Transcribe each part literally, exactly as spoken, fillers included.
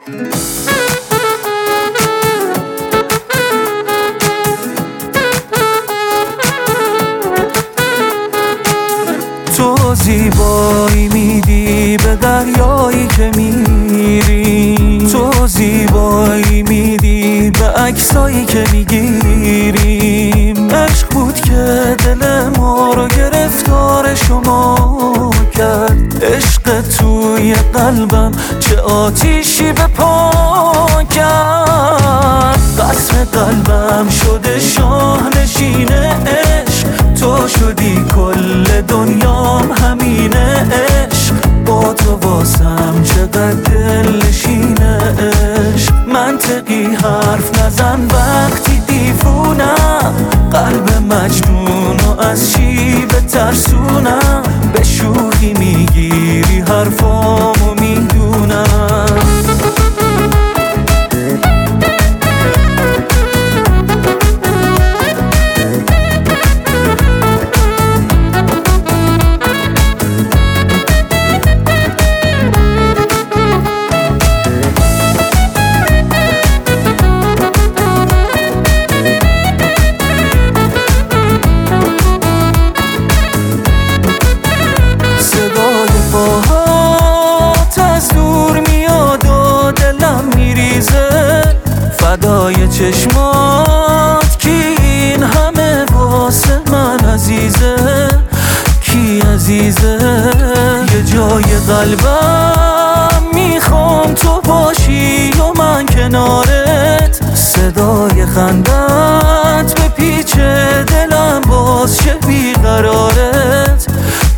تو زیبایی میدی به دریایی که میری، تو زیبایی میدی به عکسایی که میگیریم. عشق بود که دل ما رو گرفتار شما کرد، عشق توی قلبم چه آتیشی به پا کرد. قصر قلبم شده شاه نشین عشق، تو شدی کل دنیام همینه عشق. با تو واسم چقدر دل نشینه عشق. منطقی حرف نزن وقتی دیوونم، قلب مجنونو از چی بترسونم. به شوخی میگیری حرفامو میدونم. فدای چشمات کی این همه واسه من عزیزه، کی عزیزه. یه جای قلبم میخوام تو باشی و من کنارت، صدای خندت به پیچ دلم باز شه بیقرارت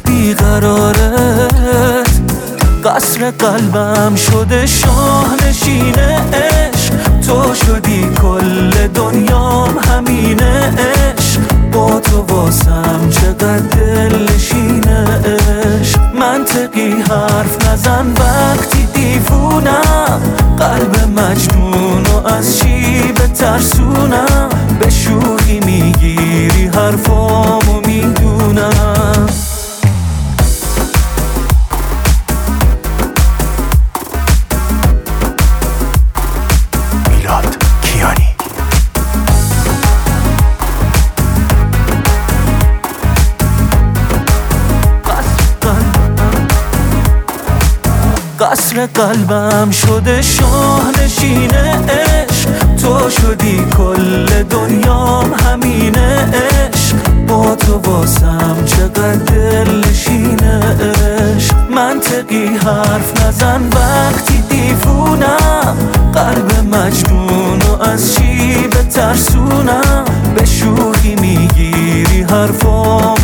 بیقرارت. قصر قلبم شده شاه نشینه عشق، تو شدی کل دنیام همینه عشق. با تو واسم چقدر دل نشینه عشق. منطقی حرف نزن وقتی دیوونم، قلب مجنونو از چی بترسونم. به شوخی میگیری حرفامو میدونم. قصر قلبم شده شاه نشینه عشق، تو شدی کل دنیام همینه عشق. با تو واسم چقدر دل نشینه عشق. منطقی حرف نزن وقتی دیوونم، قلب مجنونو از چی بترسونم. به شوخی میگیری حرفام